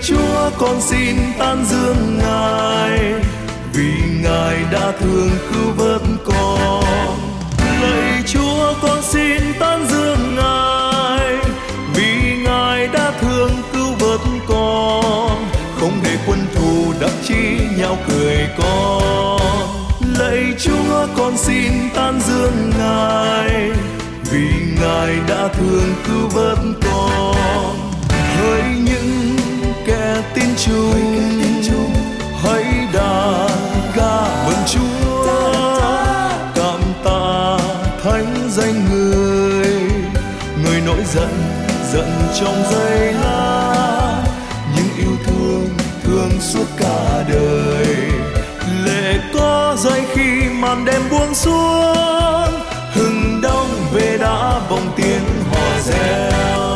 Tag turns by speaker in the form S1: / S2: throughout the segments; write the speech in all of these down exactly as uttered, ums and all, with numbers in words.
S1: Chúa con xin tán dương Ngài, vì Ngài đã thương cứu vớt con. Lạy Chúa con xin tán dương Ngài, vì Ngài đã thương cứu vớt con, không để quân thù đắc chí nhau cười con. Lạy Chúa con xin tán dương Ngài, vì Ngài đã thương cứu vớt con. Hỡi những kẻ tin chung, hãy đàn ca mừng Chúa, cảm tạ thánh danh Người. Người nổi giận giận trong giây lát, nhưng yêu thương thương suốt cả đời. Lệ có rơi khi màn đêm buông xuống, hừng đông về đã vọng tiếng hò reo.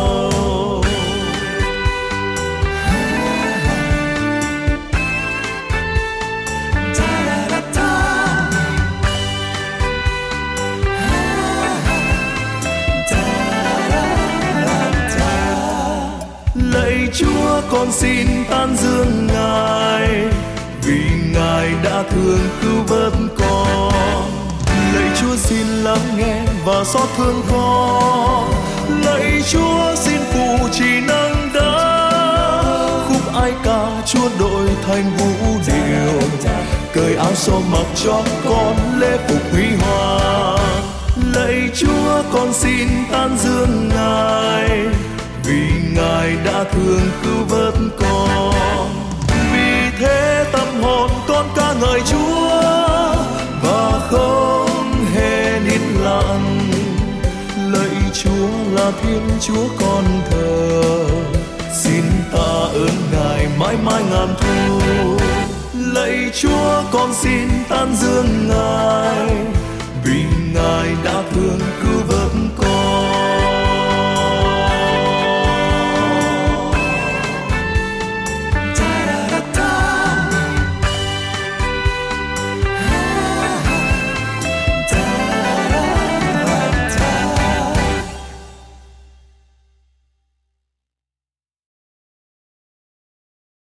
S1: Lạy Chúa con xin tán dương Ngài, vì Ngài đã thương cứu vớt con. Lạy Chúa xin lắng nghe và xót thương con. Lạy Chúa xin phụ trì nâng đỡ, khúc ai ca Chúa đổi thành vũ điệu, cởi áo xô mặc cho con lễ phục huy hoàng. Lạy Chúa con xin tán dương Ngài, vì Ngài đã thương cứu vớt con. Vì thế tâm hồn con ca ngợi Chúa và không hề nín lặng. Lạy Chúa là Thiên Chúa con thờ, xin tạ ơn Ngài mãi mãi ngàn thu. Lạy Chúa con xin tán dương Ngài,